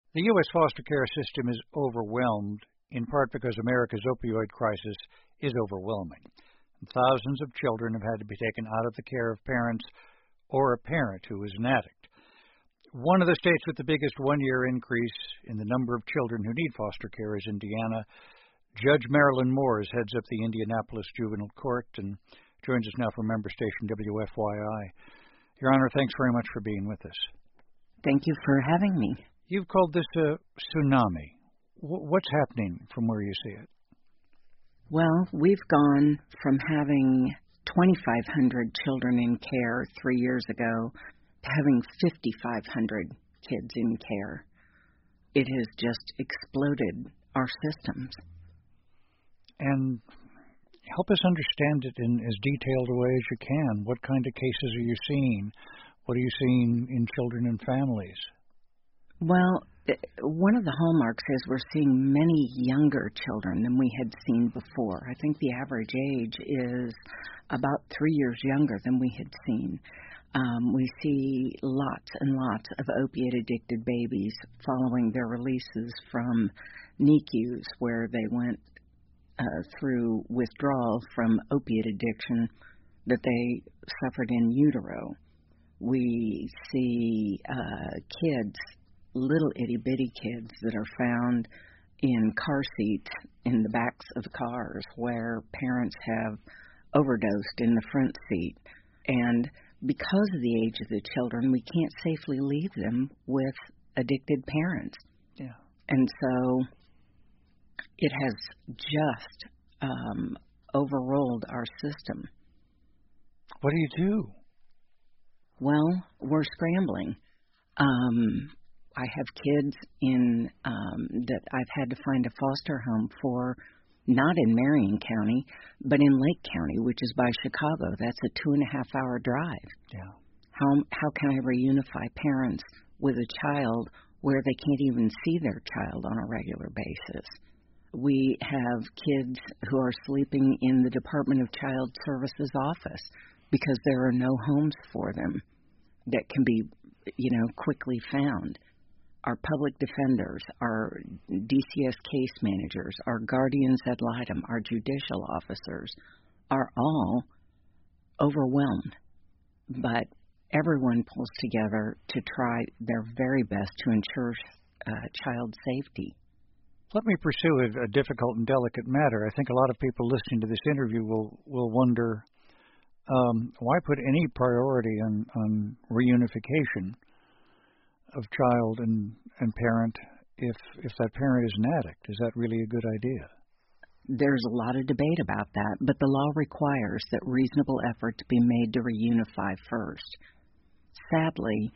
The U.S. foster care system is overwhelmed, in part because America's opioid crisis is overwhelming. Thousands of children have had to be taken out of the care of parents or a parent who is an addict. One of the states with the biggest one-year increase in the number of children who need foster care is Indiana. Judge Marilyn Moores heads up the Indianapolis Juvenile Court and joins us now from member station WFYI. Your Honor, thanks very much for being with us. Thank you for having me. You've called this a tsunami. What's happening from where you see it? Well, we've gone from having 2,500 children in care 3 years ago to having 5,500 kids in care. It has just exploded our systems. And help us understand it in as detailed a way as you can. What kind of cases are you seeing? What are you seeing in children and families? Well, one of the hallmarks is we're seeing many younger children than we had seen before. I think the average age is about 3 years younger than we had seen. We see lots and lots of opiate-addicted babies following their releases from NICUs, where they went through withdrawal from opiate addiction that they suffered in utero. We see kids, little itty-bitty kids that are found in car seats in the backs of cars where parents have overdosed in the front seat. And because of the age of the children, we can't safely leave them with addicted parents. Yeah. And so it has just overrolled our system. What do you do? Well, we're scrambling. I have kids in that I've had to find a foster home for, not in Marion County, but in Lake County, which is by Chicago. That's a 2.5-hour drive. Yeah. How can I reunify parents with a child where they can't even see their child on a regular basis? We have kids who are sleeping in the Department of Child Services office because there are no homes for them that can be, quickly found. Our public defenders, our DCS case managers, our guardians ad litem, our judicial officers are all overwhelmed. But everyone pulls together to try their very best to ensure child safety. Let me pursue a difficult and delicate matter. I think a lot of people listening to this interview will wonder, why put any priority on reunification of child and parent if that parent is an addict? Is that really a good idea? There's a lot of debate about that, but the law requires that reasonable efforts be made to reunify first. Sadly,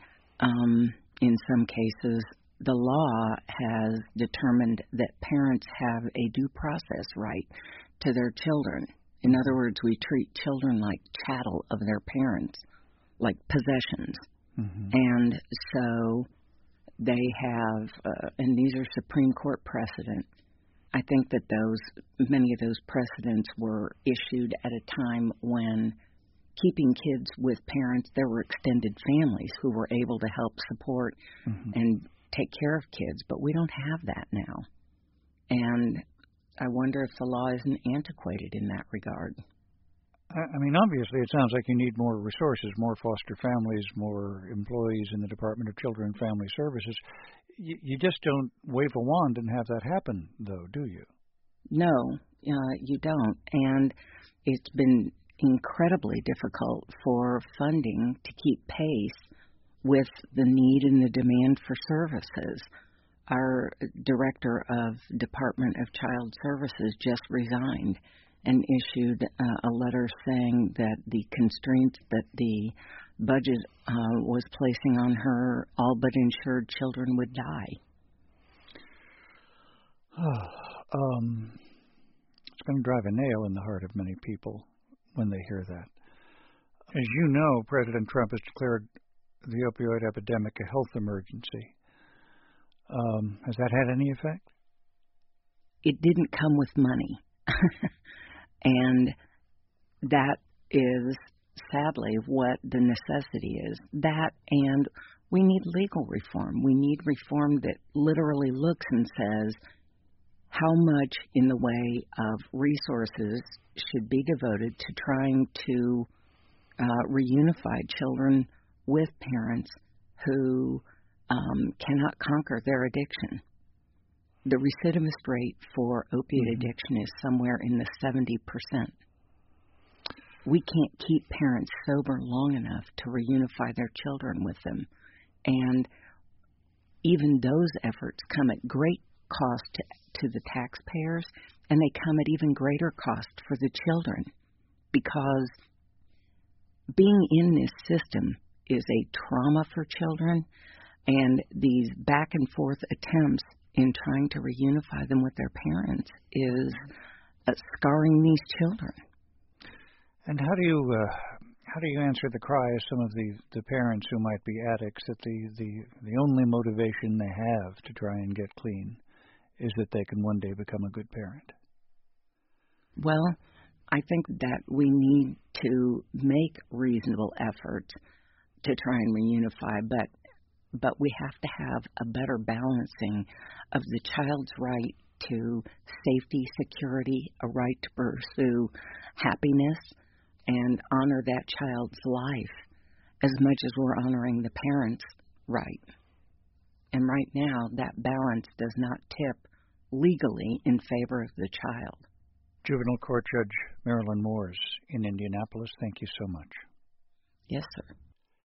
in some cases, the law has determined that parents have a due process right to their children. In other words, we treat children like chattel of their parents, like possessions. Mm-hmm. And so they have, and these are Supreme Court precedent. I think that many of those precedents were issued at a time when keeping kids with parents, there were extended families who were able to help support and take care of kids, but we don't have that now. And I wonder if the law isn't antiquated in that regard. I mean, obviously, it sounds like you need more resources, more foster families, more employees in the Department of Children and Family Services. You just don't wave a wand and have that happen, though, do you? No, you don't. And it's been incredibly difficult for funding to keep pace with the need and the demand for services. Our director of Department of Child Services just resigned and issued a letter saying that the constraints that the budget was placing on her all but insured children would die. It's going to drive a nail in the heart of many people when they hear that. As you know, President Trump has declared the opioid epidemic a health emergency. Has that had any effect? It didn't come with money. And that is sadly what the necessity is. That, and We need legal reform. We need reform that literally looks and says how much in the way of resources should be devoted to trying to reunify children with parents who cannot conquer their addiction. The recidivist rate for opiate addiction is somewhere in the 70%. We can't keep parents sober long enough to reunify their children with them. And even those efforts come at great cost to the taxpayers, and they come at even greater cost for the children, because being in this system is a trauma for children, and these back and forth attempts in trying to reunify them with their parents is scarring these children. And how do you answer the cry of some of the parents who might be addicts that the only motivation they have to try and get clean is that they can one day become a good parent? Well, I think that we need to make reasonable efforts to try and reunify, but we have to have a better balancing of the child's right to safety, security, a right to pursue happiness, and honor that child's life as much as we're honoring the parent's right. And right now, that balance does not tip legally in favor of the child. Juvenile Court Judge Marilyn Moores in Indianapolis, thank you so much. Yes, sir.